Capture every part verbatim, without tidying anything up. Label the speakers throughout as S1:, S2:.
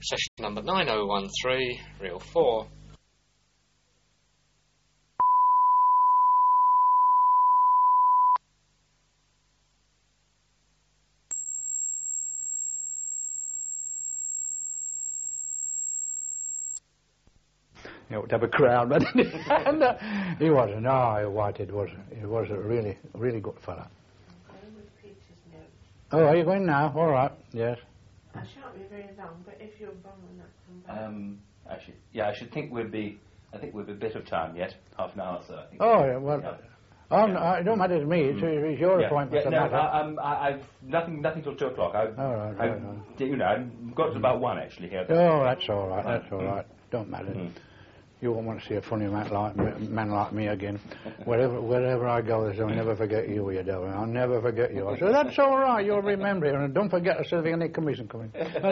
S1: Session number nine oh one three, reel four.
S2: You know, to have a crowd, but and, uh, he wasn't. No, Whitehead was. He was a really, really good fella. Oh, are you going now? All right. Yes.
S3: I shan't be very long, but if you're wrong on that, come back.
S4: Um, I should, yeah, I should think we'd be. I think we'd be a bit of time yet, half an hour or so. I think.
S2: Oh, yeah, well,
S4: yeah.
S2: oh, no, it don't matter to me. It's, it's your
S4: yeah.
S2: appointment.
S4: Yeah,
S2: that
S4: no,
S2: matter.
S4: I, um, I, I've nothing, nothing till two o'clock. I've,
S2: All right,
S4: I've,
S2: right, right.
S4: you know, I've got to about one actually here.
S2: Oh, that's all right. That's all right. Don't matter.
S4: Mm.
S2: You won't want to see a funny man like me, man like me again. Wherever, wherever I go, they say, I'll never forget you, you devil. I'll never forget you. I said, that's all right. You'll remember it, and don't forget to say there's any commission coming.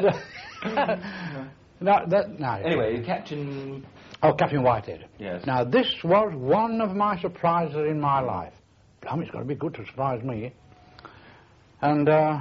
S2: no, that, no.
S4: Anyway, Captain.
S2: Oh, Captain Whitehead.
S4: Yes.
S2: Now, this was one of my surprises in my life. Blimey, it's going to be good to surprise me. And uh,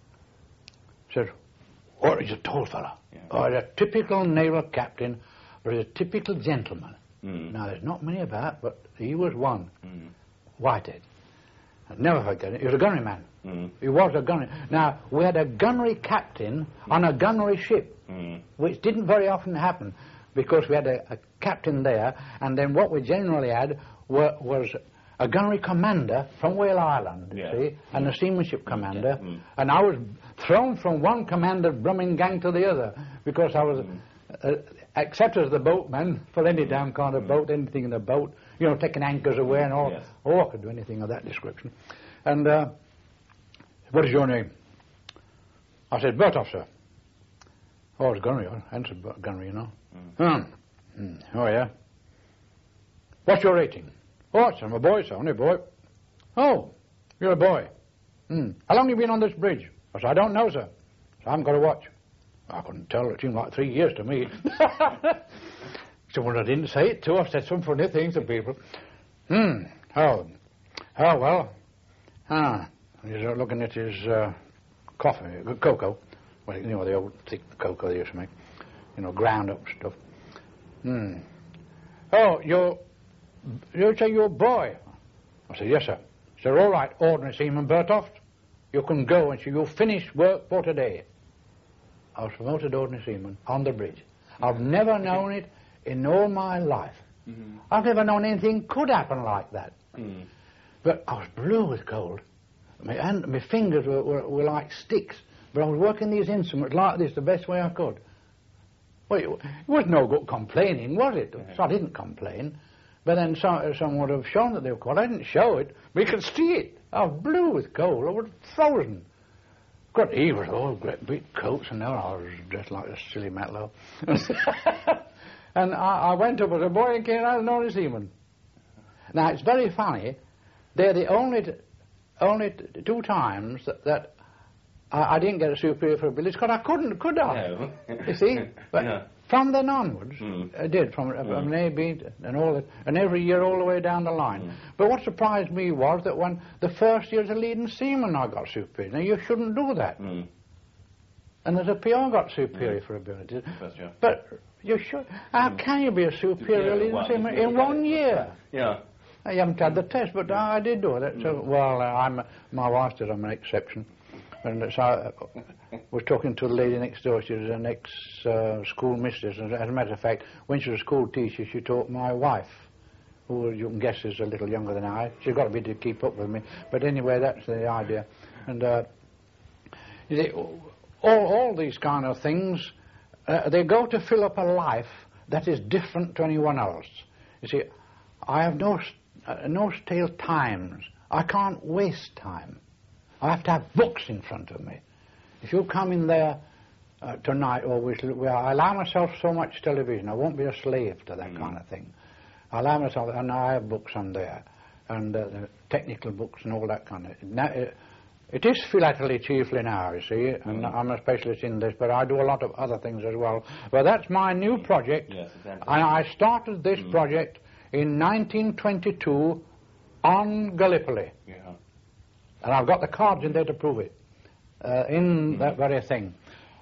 S2: said, oh, he's a tall fella. Yeah. Oh, he's a typical naval captain. Or he's a typical gentleman. Mm. Now, there's not many about, but he was one. Mm. Whitehead. I'll never forget it. He was a gunnery man. Mm. He was a gunnery. Now, we had a gunnery captain mm. on a gunnery ship, mm. which didn't very often happen, because we had a, a captain there, and then what we generally had were, was a gunnery commander from Whale Island, you yeah. see, and mm. a seamanship commander, yeah. mm. and I was thrown from one commander's brumming gang to the other, because I was... Mm. Uh, except as the boatman, for any damn kind of boat, anything in the boat, you know, taking anchors away and all. Yes. Oh, I could do anything of that description. And, uh, what is your name? I said, Bertov, sir. Oh, it's gunnery. I answered gunnery, you know. Mm. Hmm. Mm. Oh, yeah. What's your rating? Oh, I'm a boy, sir, only a boy. Oh, you're a boy. Hmm. How long have you been on this bridge? I said, I don't know, sir. So I haven't got a watch. I couldn't tell. It seemed like three years to me. Someone I didn't say it to. I've said some funny things to people. Hmm. Oh. Oh, well. Ah. He's looking at his uh, coffee, cocoa. Well, you know, the old thick cocoa they used to make. You know, ground up stuff. Hmm. Oh, you're... You say you're a boy? I said, yes, sir. He said, all right, Ordnance Seaman Bertoft. You can go and so you'll finish work for today. I was promoted Ordnance Seaman on the bridge. I've never known it in all my life. Mm-hmm. I've never known anything could happen like that. Mm. But I was blue with cold. My, hand, my fingers were, were, were like sticks. But I was working these instruments like this the best way I could. Well, it, it was no good complaining, was it? Mm-hmm. So I didn't complain. But then some, someone would have shown that they were cold. I didn't show it. We could see it. I was blue with cold. I was frozen. God, he was all great big coats, and now I was dressed like a silly matlow. And I, I went up as a boy and came out as an seaman. Now, it's very funny. They're the only t only t two times that, that I, I didn't get a superior for ability, because I couldn't, could I?
S4: No.
S2: You see? But
S4: no.
S2: From then onwards, mm. I did, from,
S4: mm.
S2: from an A, B, and all that, and every year all the way down the line. Mm. But what surprised me was that when the first year as a leading seaman I got superior. Now, you shouldn't do that. Mm. And as a P R got superior mm. for ability. But you should. How mm. can you be a superior leading one. seaman in one year?
S4: Yeah.
S2: I haven't had the test, but yeah. I did do it. So, well, uh, I'm, my wife said I'm an exception. And so I was talking to the lady next door. She was an ex-school uh, mistress. And as a matter of fact, when she was a school teacher, she taught my wife, who you can guess is a little younger than I. She's got to be to keep up with me. But anyway, that's the idea. And uh, you see, all, all these kind of things, uh, they go to fill up a life that is different to anyone else. You see, I have no, uh, no stale times. I can't waste time. I have to have books in front of me. If you come in there uh, tonight, always, well, I allow myself so much television. I won't be a slave to that mm. kind of thing. I allow myself, and I have books on there, and uh, the technical books and all that kind of. Now, it, it is philately chiefly now, you see, and mm. I'm a specialist in this, but I do a lot of other things as well. But that's my new project,
S4: yes, exactly.
S2: And I started this mm. project in nineteen twenty-two on Gallipoli.
S4: Yeah.
S2: And I've got the cards in there to prove it, uh, in mm. that very thing.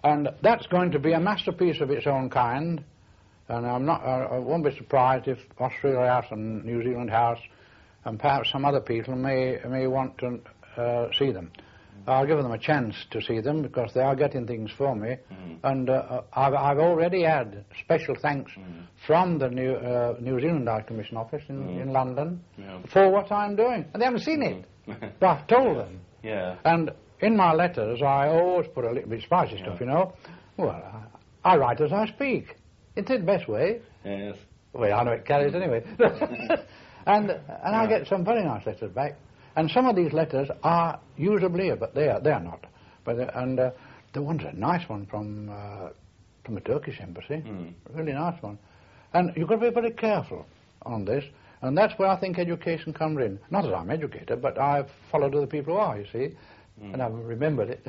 S2: And that's going to be a masterpiece of its own kind. And I'm not, uh, I won't be surprised if Australia House and New Zealand House and perhaps some other people may may want to uh, see them. Mm. I'll give them a chance to see them because they are getting things for me. Mm. And uh, I've, I've already had special thanks mm. from the New, uh, New Zealand Art Commission office in, mm. in London yeah. for what I'm doing. And they haven't seen mm. it, but I've told them.
S4: Yeah.
S2: And in my letters, I always put a little bit spicy yeah. stuff, you know. Well, I, I write as I speak. It's the best way.
S4: Yes.
S2: Well, I know it carries anyway. and and yeah. I get some very nice letters back. And some of these letters are usable here, but they are, they are not. But uh, And uh, the one's a nice one from, uh, from the Turkish embassy. Mm. A really nice one. And you've got to be very careful on this. And that's where I think education comes in. Not that I'm educated, but I've followed other people who are, you see. Mm. And I've remembered it.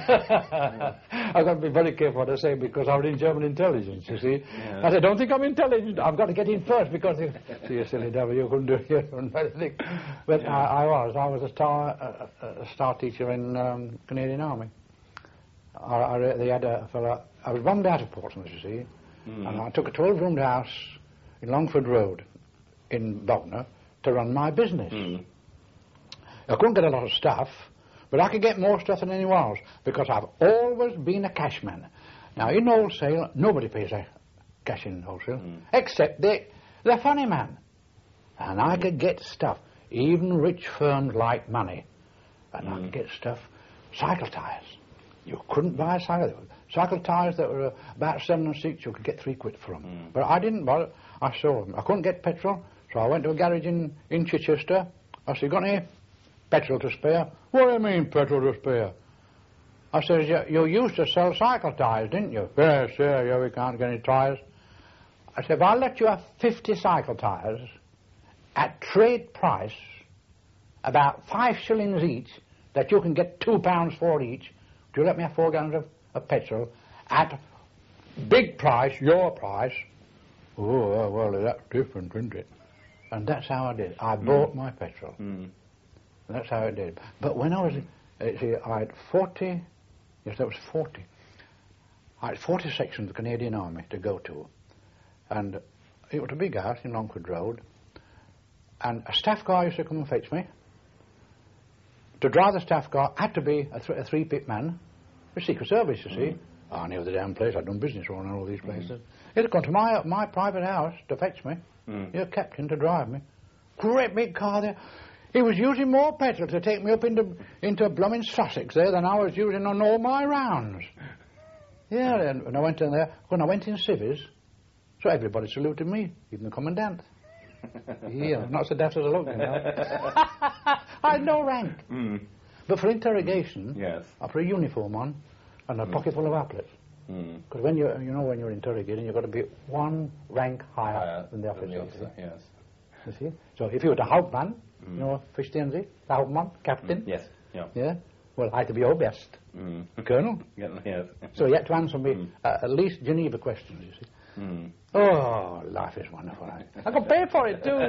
S2: I've got to be very careful what I say because I was in German intelligence, you see. Yeah. I said, don't think I'm intelligent. I've got to get in first because you see, you silly devil, you couldn't do it. But yeah. I, I was. I was a star, a, a star teacher in um, Canadian Army. I, I, they had a fella. I was bombed out of Portsmouth, you see, mm. and I took a twelve-roomed house in Longford Road in Bognor to run my business. Mm. I couldn't get a lot of stuff. But I could get more stuff than anyone else because I've always been a cashman. Now, in wholesale, nobody pays a cash in wholesale, mm. except the, the funny man. And I could get stuff. Even rich firms like money. And mm. I could get stuff. Cycle tyres. You couldn't buy cycle Cycle tyres that were about seven and six, you could get three quid for them. Mm. But I didn't bother. I sold them. I couldn't get petrol, so I went to a garage in, in Chichester. I said, got any petrol to spare? What do you mean, petrol to spare? I said, you, you used to sell cycle tyres, didn't you? Yes, yeah, yeah, we can't get any tyres. I said, if I let you have fifty cycle tyres at trade price, about five shillings each, that you can get two pounds for each, do you let me have four gallons of, of petrol at big price, your price? Oh, well, that's different, isn't it? And that's how I did. I mm. bought my petrol. Mm. That's how it did. But when I was, uh, see, I had forty, yes, that was forty. I had forty sections of the Canadian Army to go to. And it was a big house in Longford Road. And a staff car used to come and fetch me. To drive the staff car had to be a, th- a three-pit man, a Secret Service, you see. Mm. I knew the damn place. I'd done business around all these places. Mm. He'd have gone to my, my private house to fetch me. Mm. He had a captain to drive me. Great big car there. He was using more petrol to take me up into into blooming Sussex there than I was using on all my rounds. Yeah, and when I went in there, when I went in civvies, so everybody saluted me, even the commandant. Yeah, not so daft as I look, you know. I had no rank. Mm. But for interrogation, yes. I put a uniform on and a mm. pocket full of applets. Because mm. when you you know when you're interrogating, you've got to be one rank higher, higher than the officer. Than the officer yes. You see? So if you were the Hauptmann, mm. you know, verstehen Sie? The Hauptmann, captain.
S4: Mm. Yes. Yeah.
S2: Yeah. Well, I had to be Oberst, mm. Colonel.
S4: Yes.
S2: So you had to answer me mm. uh, at least Geneva questions, you see. Mm. Oh, life is wonderful. I, I got paid for it too.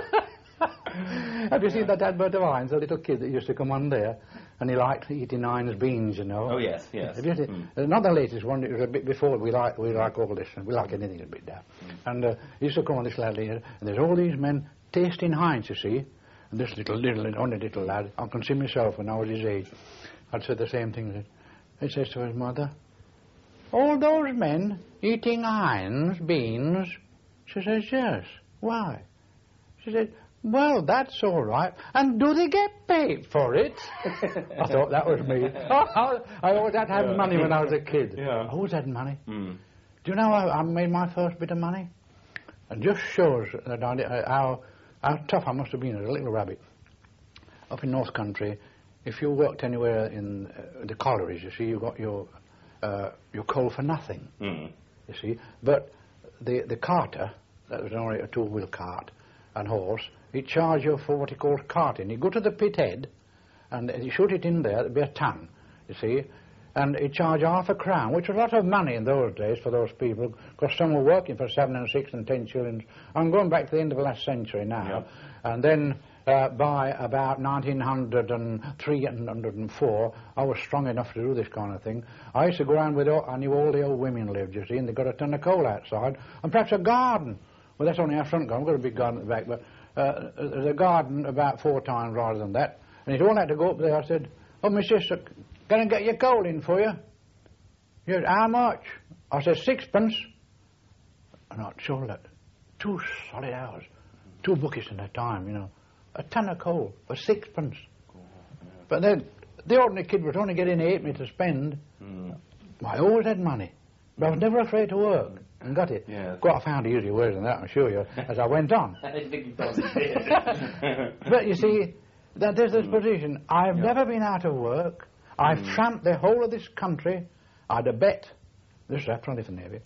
S2: Have you seen that advert of Heinz, a little kid that used to come on there, and he liked eating Heinz beans, you know?
S4: Oh yes, yes.
S2: Have you seen, mm. uh, not the latest one. It was a bit before. We like we like all this, and we like anything a bit daft. Mm. And uh, he used to come on this lad here, and there's all these men tasting Heinz, you see. And this little little only little lad, I can see myself when I was his age. I'd said the same thing. He says to his mother, "All those men eating Heinz beans?" She says, "Yes. Why?" She said, "Well, that's all right. And do they get paid for it?" I thought that was me. I always had to have yeah. money when I was a kid. Yeah. I always had money. Mm. Do you know how I made my first bit of money? It just shows that I, uh, how, how tough I must have been as a little rabbit. Up in North Country, if you worked anywhere in uh, the collieries, you see, you got your uh, your coal for nothing. Mm. You see, but the the carter, that was only a two-wheel cart and horse, he'd charge you for what he calls carting. You go to the pit head, and you shoot it in there, it'd be a ton, you see, and he'd charge half a crown, which was a lot of money in those days for those people, because some were working for seven and six and ten shillings. I'm going back to the end of the last century now, yep. and then uh, by about nineteen hundred three and one hundred four, I was strong enough to do this kind of thing. I used to go around with all, I knew all the old women lived, you see, and they got a ton of coal outside, and perhaps a garden. Well, that's only our front garden. We've got a big garden at the back, but uh, there's a garden about four times rather than that. And he'd all had to go up there. I said, "Oh, my sister, can I get your coal in for you?" He said, "How much?" I said, "Sixpence." And I told that two solid hours, two buckets in a time, you know, a ton of coal for sixpence. But then the ordinary kid was only getting eight me to spend. Mm. I always had money, but I was never afraid to work. And got it.
S4: Yeah.
S2: Well, I found easier ways than that, I'm sure you, as I went on.
S4: I think you probably did.
S2: But you see, that there's this mm. position. I've
S4: yeah.
S2: never been out of work. I've mm. tramped the whole of this country. I had a bet. This is after I left the Navy.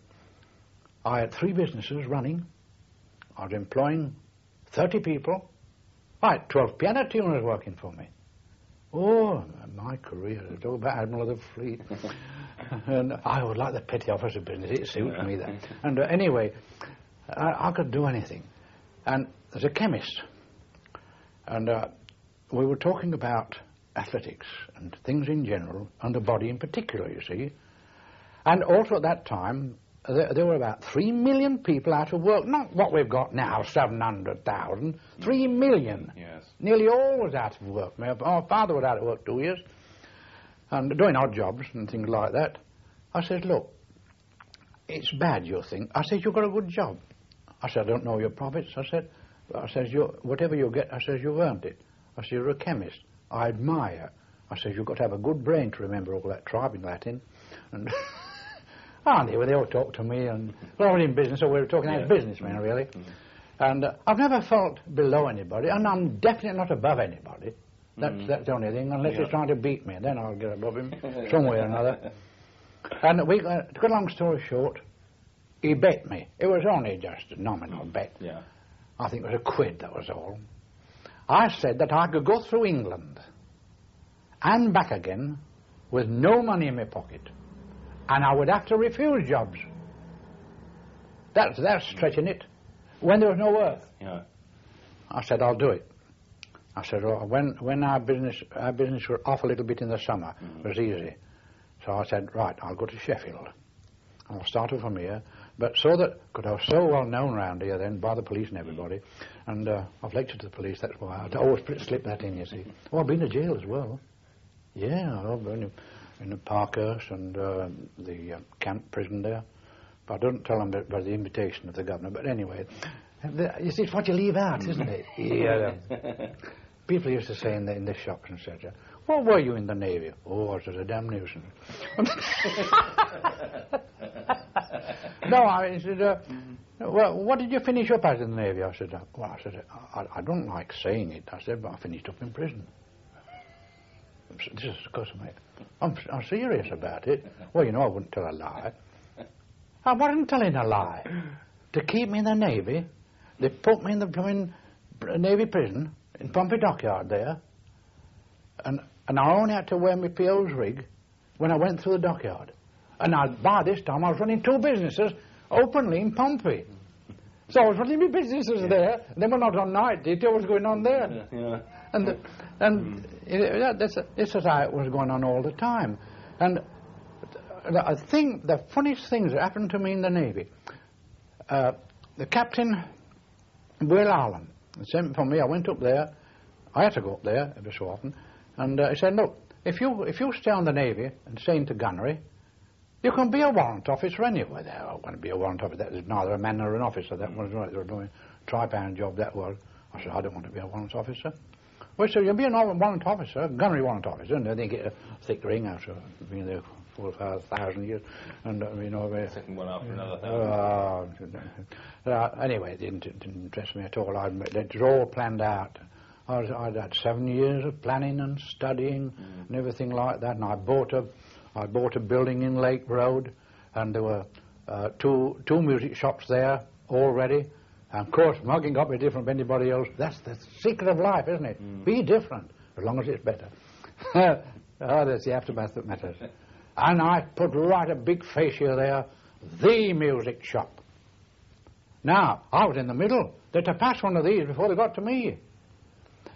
S2: I had three businesses running. I was employing thirty people. I had twelve piano tuners working for me. Oh, my career is all about Admiral of the Fleet. And I would like the petty officer business. It suits yeah. me, that. And uh, anyway, I, I could do anything. And there's a chemist. And uh, we were talking about athletics and things in general, and the body in particular, you see. And also at that time, there, there were about three million people out of work. Not what we've got now, seven hundred thousand. Three million.
S4: Yes.
S2: Nearly all was out of work. My, my father was out of work two years, and doing odd jobs and things like that. I said, "Look, it's bad, you think." I said, "You've got a good job." I said, "I don't know your profits." I said, I says, you, whatever you get, I says, "You've earned it." I said, "You're a chemist. I admire." I said, "You've got to have a good brain to remember all that tribe in Latin." And and they, they all talked to me, and well, I was in business, so we were talking yeah. as businessmen, really. Mm-hmm. And uh, I've never felt below anybody, and I'm definitely not above anybody. That's, mm-hmm. that's the only thing, unless yeah. he's trying to beat me, then I'll get above him some way or another. And we, uh, to cut a long story short, he bet me. It was only just a nominal bet.
S4: Yeah.
S2: I think it was a quid, that was all. I said that I could go through England and back again with no money in my pocket, and I would have to refuse jobs. That's, that's stretching it. When there was no work.
S4: Yeah.
S2: I said, "I'll do it." I said, well, when, when our business our business was off a little bit in the summer, mm-hmm. it was easy. So I said, "Right, I'll go to Sheffield. I'll start off from here." But so that, because I was so well known round here then by the police and everybody, and uh, I've lectured to the police, that's why I always slip that in, you see. Oh, I've been to jail as well. Yeah, I've been in, in the Parkhurst and uh, the uh, camp prison there. But I don't tell them about the invitation of the governor. But anyway, the, you see, it's what you leave out, isn't it? Yeah. People used to say in the, in the shops and such, "What were you in the Navy?" "Oh, I was a damn nuisance." No, I said, uh, "Well, what did you finish up as in the Navy?" I said, uh, "Well, I said, I, I don't like saying it." I said, "But I finished up in prison." This is because of me. I'm, I'm serious about it. Well, you know, I wouldn't tell a lie. I wasn't telling a lie. To keep me in the Navy, they put me in the blooming Navy prison in Pompey Dockyard there, and and I only had to wear my P O's rig when I went through the dockyard. And I, by this time, I was running two businesses openly in Pompey. So I was running my businesses yeah. there, and then when I was on night duty, what was going on there?
S4: Yeah.
S2: And the, and mm. it, that's this is how it was going on all the time. And I think the funniest things that happened to me in the Navy, uh, the captain, Will Allen, sent for me. I went up there. I had to go up there every so often, and uh, he said, "Look, if you if you stay on the Navy and stay into gunnery, you can be a warrant officer anywhere." There, I want to be a warrant officer. That was neither a man nor an officer. That was right. They were doing a tri-pound job. That was. I said, "I don't want to be a warrant officer." Well, so you'll be a warrant officer, a gunnery warrant officer, and they get a thick ring after being there four or five thousand years, and uh, you know. Uh,
S4: Second one after another thousand.
S2: Uh, uh, anyway, it didn't, it didn't interest me at all. I admit it was all planned out. I was, I'd had seven years of planning and studying mm. and everything like that, and I bought a, I bought a building in Lake Road, and there were uh, two two music shops there already. And of course, mugging up is different from anybody else. That's the secret of life, isn't it? Mm. Be different, as long as it's better. Oh, that's the aftermath that matters. And I put right a big fascia there, the music shop. Now, I was in the middle. They had to pass one of these before they got to me.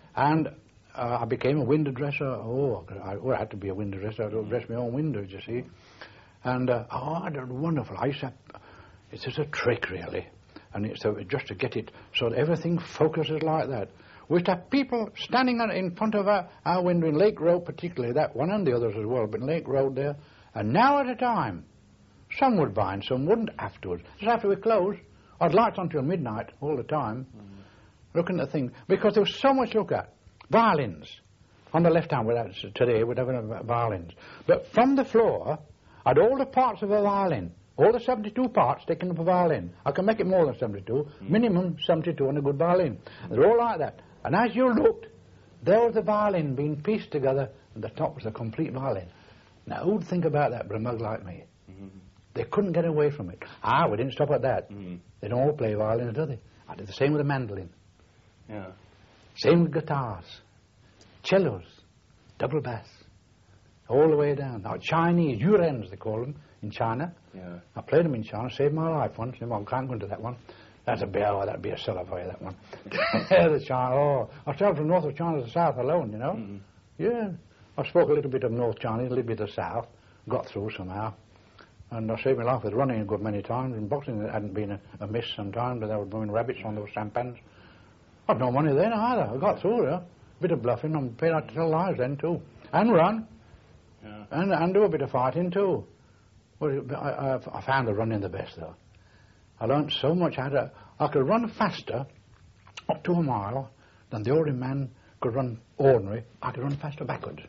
S2: And uh, I became a window dresser. Oh, I, well, I had to be a window dresser. I would dress my own windows, you see. And, uh, oh, I did wonderful. I used to have, it's just a trick, really. And it's so just to get it so that everything focuses like that. We used to have people standing in front of our, our window in Lake Road, particularly, that one and the others as well, but in Lake Road there, an hour at a time. Some would buy and some wouldn't afterwards. Just after we closed, I'd lights on till midnight all the time, mm. looking at the thing, because there was so much to look at. Violins. On the left hand, without, today, we'd have violins. But from the floor, I'd all the parts of a violin. All the seventy-two parts taken up a violin. I can make it more than seventy-two. Mm. Minimum seventy-two on a good violin. They're all like that. And as you looked, there was the violin being pieced together, and the top was a complete violin. Now, who'd think about that but a mug like me? Mm-hmm. They couldn't get away from it. Ah, we didn't stop at that. Mm-hmm. They don't all play violins, do they? I did the same with the mandolin.
S4: Yeah.
S2: Same with guitars. Cellos. Double bass. All the way down. Now, Chinese, Yurens, they call them, in China.
S4: Yeah.
S2: I played them in China, saved my life once. I can't go into that one. That's a bit, oh, that'd be a seller for you, that one. The China, oh. I traveled from north of China to south alone, you know. Mm-hmm. Yeah. I spoke a little bit of North Chinese, a little bit of South. Got through somehow. And I saved my life with running a good many times. In boxing, it hadn't been a, a miss sometimes, but they were doing rabbits on those sampans. I'd no money then either. I got through there. Bit of bluffing. I'm paid out to tell lies then, too. And run. Yeah. And, and do a bit of fighting, too. Well, I, I, I found the running the best, though. I learned so much how to... I could run faster, up to a mile, than the ordinary man could run ordinary. I could run faster backwards.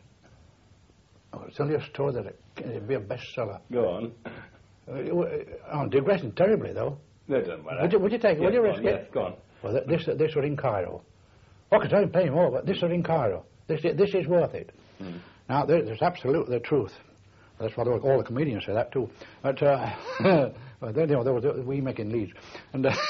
S2: I'll tell you a story that it, it'd be a bestseller.
S4: Go on.
S2: Uh, I'm digressing terribly, though.
S4: No, it doesn't matter.
S2: Would you, would you take it?
S4: Yes,
S2: would you
S4: go
S2: risk
S4: on,
S2: it?
S4: Yes, go on.
S2: Well, th this, this was in Cairo. I could tell you plenty more, but this was in Cairo. This, this is worth it. Mm. Now, there, there's absolutely the truth. That's what all the comedians say, that too. But, uh, well, you know, there was, we make in Leeds. And uh,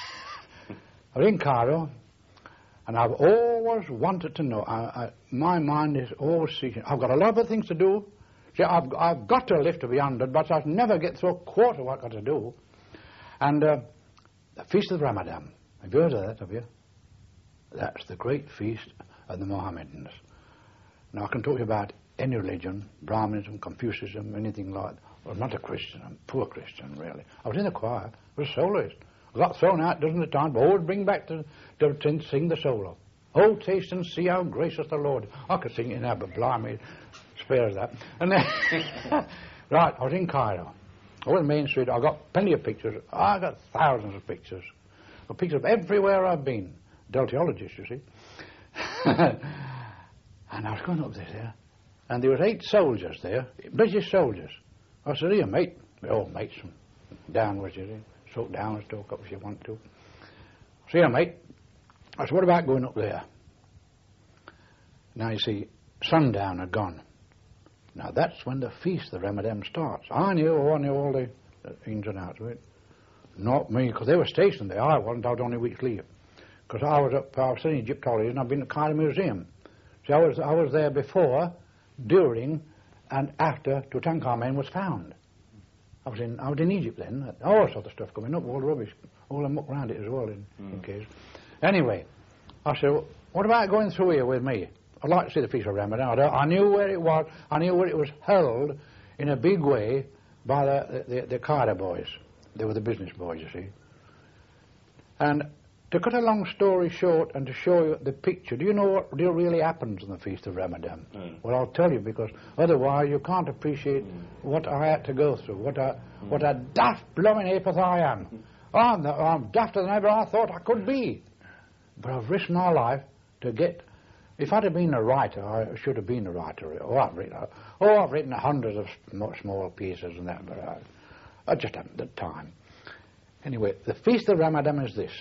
S2: I was in Cairo, and I've always wanted to know. I, I, my mind is always seeking. I've got a lot of things to do. See, I've, I've got to live to be hundred, but I never get through a quarter of what I've got to do. And uh, the Feast of Ramadan. Have you heard of that, have you? That's the great feast of the Mohammedans. Now, I can talk to you about any religion, Brahmanism, Confucianism, anything like that. Well, I'm not a Christian. I'm a poor Christian, really. I was in the choir. I was a soloist. I got thrown out dozens of times, but always bring back to, to, to sing the solo. Oh, taste and see how gracious the Lord. I could sing it now, but blimey, spares that. And then, right, I was in Cairo. I was in Main Street. I got plenty of pictures. I got thousands of pictures. I got pictures of everywhere I've been. Deltiologist, you see. And I was going up there, and there was eight soldiers there, British soldiers. I said, here, mate. They're all mates from downwards, you see. Talk down and talk up if you want to. See here, mate. I said, what about going up there? Now, you see, sundown had gone. Now, that's when the feast of Ramadan starts. I knew, oh, I knew all the, the ins and outs of it. Not me, because they were stationed there. I wasn't. I was on a week's leave. Because I was up, I was studying Egyptology, and I've been at the Cairo Museum. So I was, I was there before, during, and after Tutankhamen was found. I was in I was in Egypt then. All sorts of stuff coming up, all the rubbish, all the muck around it as well, in, mm. in case. Anyway, I said, well, what about going through here with me? I'd like to see the Feast of Ramadan. I knew where it was. I knew where it was held in a big way by the, the, the, the Cairo boys. They were the business boys, you see. And to cut a long story short and to show you the picture, do you know what really happens on the Feast of Ramadan? Mm. Well, I'll tell you, because otherwise you can't appreciate mm. what I had to go through, what a, mm. what a daft blooming apeth I am. Mm. I'm, the, I'm dafter than ever I thought I could be. But I've risked my life to get... If I'd have been a writer, I should have been a writer. Oh, I've written, oh, I've written hundreds of small, small pieces and that, but I, I just haven't the time. Anyway, the Feast of Ramadan is this.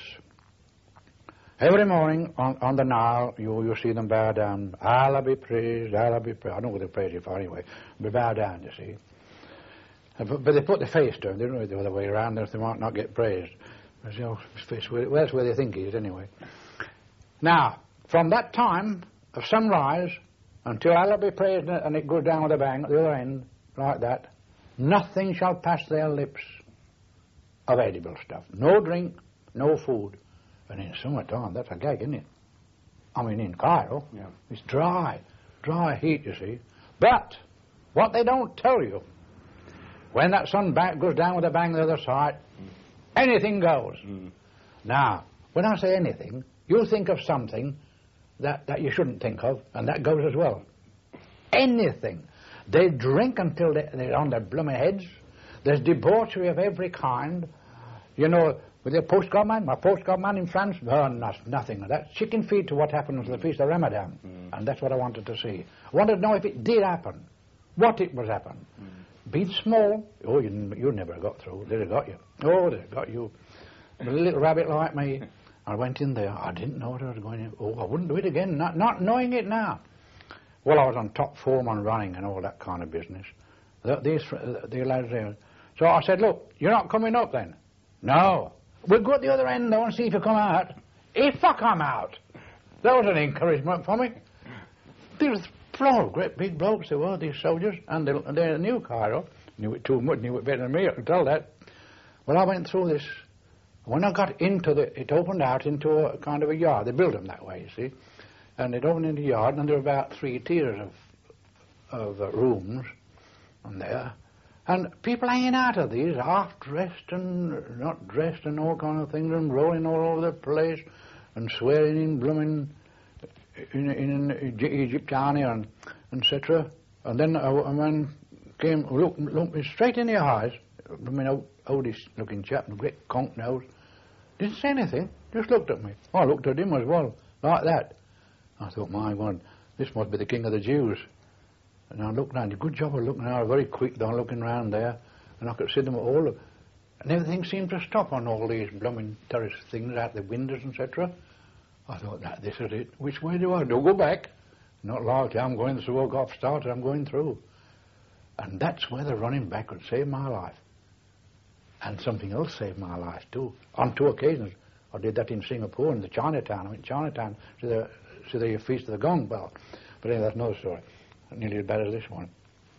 S2: Every morning on, on the Nile, you, you see them bow down. Allah be praised, Allah be praised. I don't know what they praise you for anyway. But bow down, you see. But, but they put the face down. They don't know the other way around, else they might not get praised. You know, well, that's where they think he is anyway. Now, from that time of sunrise until Allah be praised and it goes down with a bang at the other end, like that, nothing shall pass their lips of edible stuff. No drink, no food. And in summertime, that's a gag, isn't it? I mean, in Cairo,
S4: Yeah.
S2: it's dry, dry heat, you see. But what they don't tell you, when that sun back goes down with a bang the other side, mm. anything goes.
S4: Mm.
S2: Now, when I say anything, you'll think of something that, that you shouldn't think of, and that goes as well. Anything. They drink until they, they're on their blooming heads. There's debauchery of every kind. You know, with your postcard man, my postcard man in France, oh, no, nothing. That's chicken feed to what happened with the Feast of Ramadan. Mm. And that's what I wanted to see. I wanted to know if it did happen, what it was happening. Mm. Be it small, oh, you, you never got through. They'd have got you. Oh, they'd have got you. A little rabbit like me, I went in there. I didn't know what I was going in. Oh, I wouldn't do it again, not, not knowing it now. Well, I was on top form on running and all that kind of business. The, these, the lads there. So I said, look, you're not coming up then? No. We'll go at the other end, though, and see if you come out. If I come out. That was an encouragement for me. These were great big blokes they were, these soldiers, and they, they knew Cairo. Knew it too much, knew it better than me, I can tell that. Well, I went through this. When I got into the, it opened out into a kind of a yard. They build them that way, you see. And it opened into the yard, and there were about three tiers of, of uh, rooms on there. And people hanging out of these, half-dressed and not dressed and all kind of things, and rolling all over the place, and swearing in blooming, in, in, in Egyptiania and et cetera. And then a, a man came, looked, looked me straight in the eyes, I mean, old, oldish-looking chap, with a great conch nose. Didn't say anything, just looked at me. I looked at him as well, like that. I thought, my God, this must be the king of the Jews. And I looked round, a good job of looking around, very quick though, looking round there, and I could see them all, and everything seemed to stop on all these blooming terrace things out the windows, et cetera. I thought, that, this is it. Which way do I do? Go back. Not likely, I'm going through, I got started, I'm going through. And that's where the running backward saved my life. And something else saved my life too. On two occasions, I did that in Singapore, in the Chinatown. I went to Chinatown to the, to the Feast of the Gong Bell. But anyway, that's another story. Nearly as bad as this one.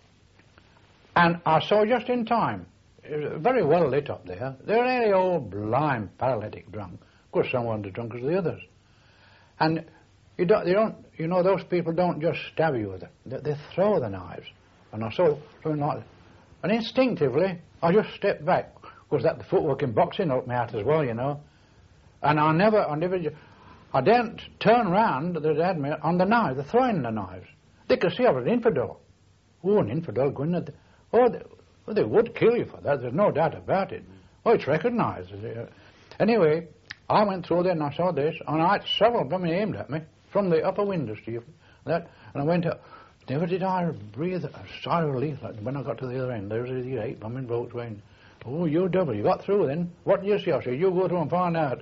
S2: And I saw just in time, it was very well lit up there. They were nearly all blind, paralytic drunk. Of course, some weren't as drunk as the others. And you don't, they don't, you know, those people don't just stab you with it. They, they throw the knives. And I saw something like that. And instinctively, I just stepped back. Of course, that the footwork in boxing helped me out as well, you know. And I never, I never, I didn't turn round, they had me on the knives, they're throwing the knives. They could see I was an infidel. Oh, an infidel going at the, oh, they, well, they would kill you for that, there's no doubt about it. Oh, it's recognised. Anyway, I went through there and I saw this, and I had several of them aimed at me from the upper windows to you. That, and I went up. Never did I breathe a sigh of relief like when I got to the other end. There's these eight bumming blokes waiting. Oh, you double, you got through then. What did you see? I said, you go through and find out.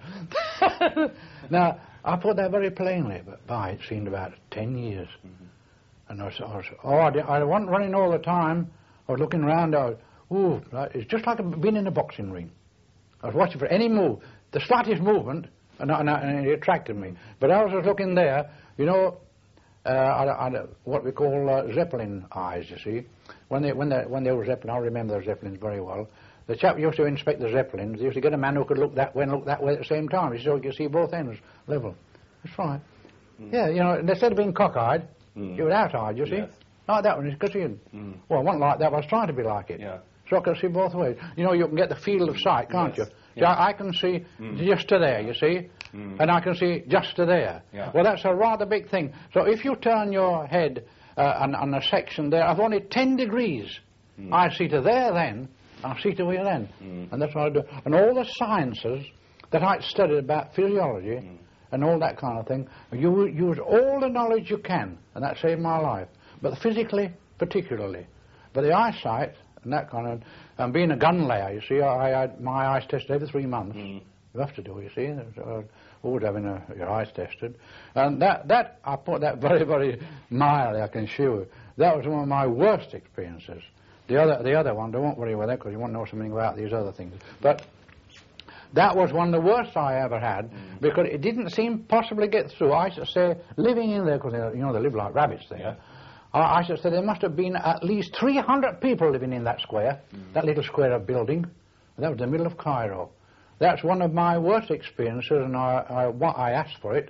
S2: Now, I put that very plainly, but by it seemed about ten years. Mm-hmm. And I was, I was oh, I, did, I wasn't running all the time. I was looking around. I was, ooh, it's just like being in a boxing ring. I was watching for any move, the slightest movement, and, and, and it attracted me. But I was just looking there, you know, uh, I, I, what we call uh, Zeppelin eyes, you see. When they, when, they, when they were Zeppelin, I remember the Zeppelins very well. The chap used to inspect the Zeppelins. He used to get a man who could look that way and look that way at the same time. So you could see both ends level. That's right. Mm. Yeah, you know, instead of being cockeyed, mm. you were out-eyed, you see. Yes. Like that one, because you, mm. well, I wasn't like that, but I was trying to be like it. Yeah. So I could see both ways. You know, you can get the field of sight, can't yes. you? Yes. So I, I can see mm. just to there, you see, mm. and I can see just to there. Yeah. Well, that's a rather big thing. So if you turn your head uh, on, on a section there of only ten degrees, mm. I see to there then, I see to here then. Mm. And that's what I do. And all the sciences that I studied about physiology mm. and all that kind of thing, you use all the knowledge you can, and that saved my life. But physically, particularly. But the eyesight and that kind of, and being a gun layer, you see, I, I had my eyes tested every three months. Mm. You have to do, you see. Uh, always having a, your eyes tested. And that, that, I put that very, very mildly, I can assure you. That was one of my worst experiences. The other, the other one, I won't worry about that because you want to know something about these other things. But that was one of the worst I ever had mm. because it didn't seem possible to get through. I should say, living in there, because you know they live like rabbits there. Yeah. I, I should say there must have been at least three hundred people living in that square, mm. that little square of building. That was the middle of Cairo. That's one of my worst experiences, and I, I, I asked for it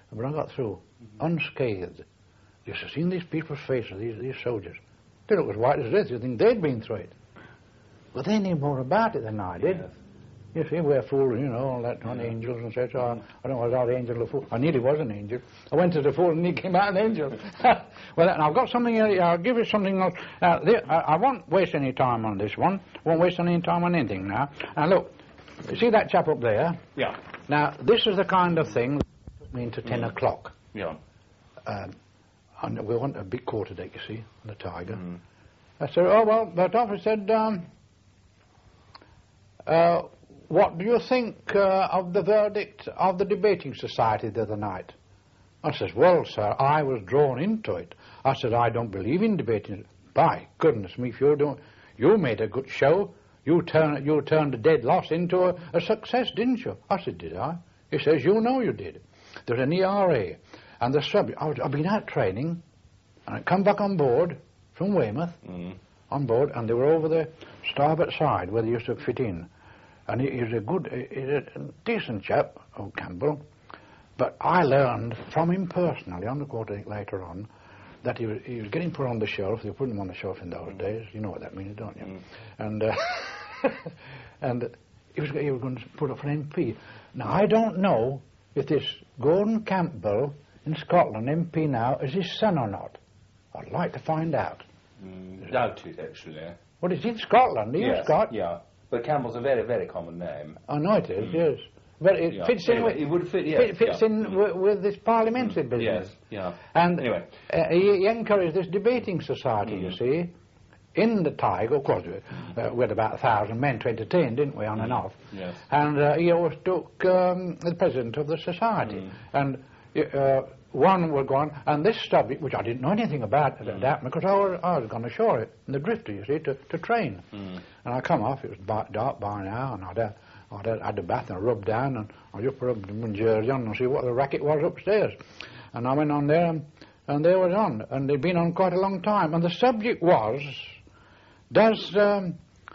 S2: But I got through, unscathed. You should have seen these people's faces, these, these soldiers. They look as white as this. You think they'd been through it. But they knew more about it than I did.
S4: Yes.
S2: You see, we're fools, you know, all that on angels and such. I, I don't know, was I the angel or fool? I nearly was an angel. I went to the fool and he came out an angel. Well, and I've got something, uh, I'll give you something else. Uh, the, I, I won't waste any time on this one. Won't waste any time on anything now. Now, look, you see that chap up there?
S4: Yeah.
S2: Now, this is the kind of thing that took me into ten o'clock.
S4: Yeah.
S2: Um, and we want a big quarter deck, you see, on the Tiger.
S4: Mm.
S2: I said, oh, well, that officer said, um, uh, what do you think uh, of the verdict of the debating society the other night? I says, well, sir, I was drawn into it. I said, I don't believe in debating. By goodness me, if you don't, you made a good show. You turned you turned a dead loss into a, a success, didn't you? I said, did I? He says, you know you did. There's an E R A, and the subject. I was, I've been out training, and I come back on board from Weymouth,
S4: Mm.
S2: on board, and they were over the starboard side where they used to fit in. And he, he's a good, he's a decent chap, old Campbell. But I learned from him personally on the quarter deck later on that he was, he was getting put on the shelf. They put him on the shelf in those days. You know what that means, don't you?
S4: Mm.
S2: And uh, and he was he was going to put up for an M P. Now I don't know if this Gordon Campbell in Scotland M P now is his son or not. I'd like to find out.
S4: Mm, doubt it, actually.
S2: What is he in Scotland? He
S4: yes,
S2: was Scot.
S4: yeah. But Campbell's a very, very common name.
S2: I know it is.
S4: Mm.
S2: Yes. But it
S4: Yeah.
S2: fits in
S4: Anyway,
S2: with
S4: it would fit, yes,
S2: fit, fits
S4: yeah.
S2: in
S4: Mm.
S2: with, with this parliamentary
S4: Mm.
S2: business.
S4: Yes, yeah.
S2: And
S4: Anyway.
S2: uh, he, he encouraged this debating society,
S4: Mm.
S2: you see, in the Tiger. Of course, uh, we had about a thousand men to entertain, didn't we, on and off?
S4: Yes.
S2: And uh, he always took um, the president of the society.
S4: Mm.
S2: And uh, one would go on, and this subject, which I didn't know anything about at that, because I was, I was gone ashore in the drifter, you see, to, to train.
S4: Mm.
S2: And I come off, it was dark, dark by now, and I'd, uh, I'd uh, had a bath and a rub down, and I just rubbed my jersey on and see what the racket was upstairs. And I went on there, and, and they was on, and they'd been on quite a long time. And the subject was, does um,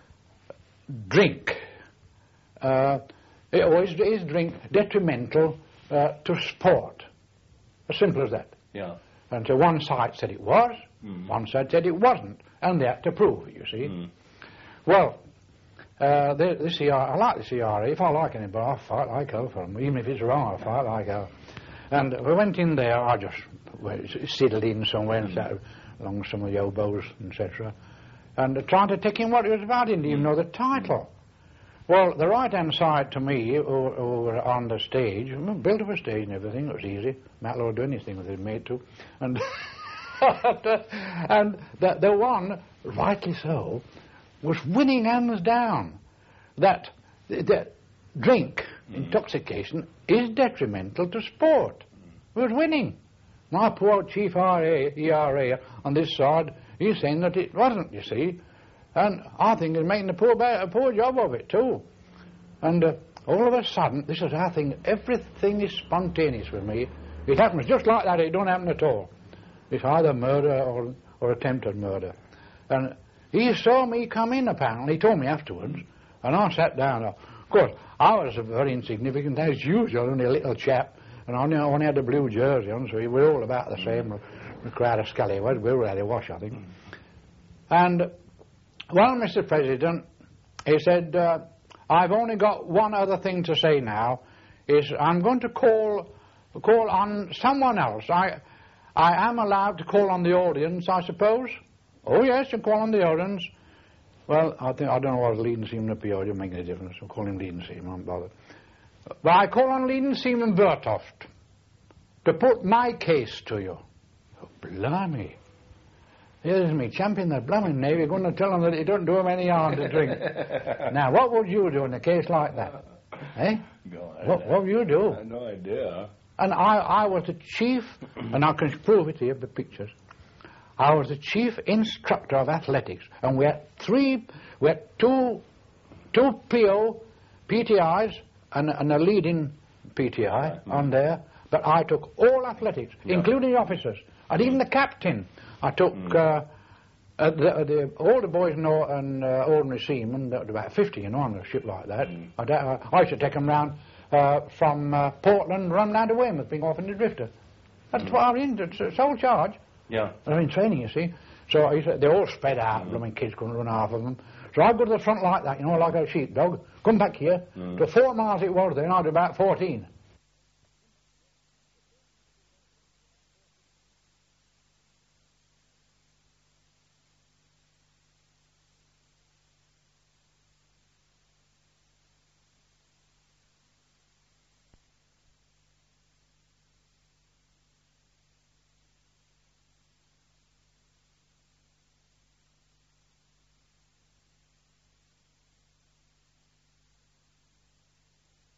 S2: drink, uh, or is, is drink detrimental uh, to sport? As simple as that.
S4: Yeah.
S2: And so one side said it was,
S4: Mm.
S2: one side said it wasn't, and they had to prove it, you see.
S4: Mm.
S2: Well, uh, the, the C R, I like the C R A. If I like anybody, I'll fight like hell for them. Even if it's wrong, I'll fight like hell. And we went in there, I just well, settled in somewhere and sat along some of the elbows, et cetera. And uh, trying to take in what it was about, didn't even know the title. Well, the right-hand side to me, over, over on the stage, I mean, built up a stage and everything, it was easy. Matlow would do anything with his mate too. And, and the, the one, rightly so, was winning hands down that the, the drink, mm. intoxication, is detrimental to sport. He was winning. My poor chief R A, E R A on this side, he's saying that it wasn't, you see. And I think he's making a poor, a poor job of it, too. And uh, all of a sudden, this is our thing, everything is spontaneous with me. It happens just like that, it don't happen at all. It's either murder or, or attempted murder. And he saw me come in, apparently, he told me afterwards, and I sat down. Of course, I was very insignificant, as usual, only a little chap, and I only, I only had a blue jersey on, so we were all about the same, the crowd of scallywags, we were at a wash, I think. And... well, Mister President, he said, uh, I've only got one other thing to say now, is I'm going to call call on someone else. I I am allowed to call on the audience, I suppose? Oh, yes, you call on the audience. Well, I think I don't know what leading seaman up here, it doesn't make any difference. I'll call him leading seaman, I'm bothered. But I call on leading seaman Bertoft to put my case to you. Oh, blimey. Here's me, champion the blooming Navy, going to tell them that it don't do them any harm to drink. Now, what would you do in a case like that? Eh?
S4: God,
S2: What, what would you do?
S4: I have no idea.
S2: And I, I was the chief, and I can prove it here with pictures. I was the chief instructor of athletics, and we had three, we had two, two P O, P T Is, and, and a leading P T I mm. on there, but I took all athletics, yeah. including the officers, and even the captain. I took mm. uh, Uh, the, the older boys know and uh, ordinary seamen, that was about fifty, you know, on a ship like that.
S4: Mm.
S2: I, don't- uh, I used to take them round uh, from uh, Portland, run down to Weymouth, being off in the drifter. That's
S4: Mm.
S2: what I was in, it's a sole charge.
S4: Yeah.
S2: I'm in training, you see. So I used to, they're all spread out,
S4: Mm.
S2: I mean, kids couldn't run half of them. So I'd go to the front like that, you know, like a sheepdog, come back here.
S4: Mm.
S2: To four miles it was then, I was about fourteen.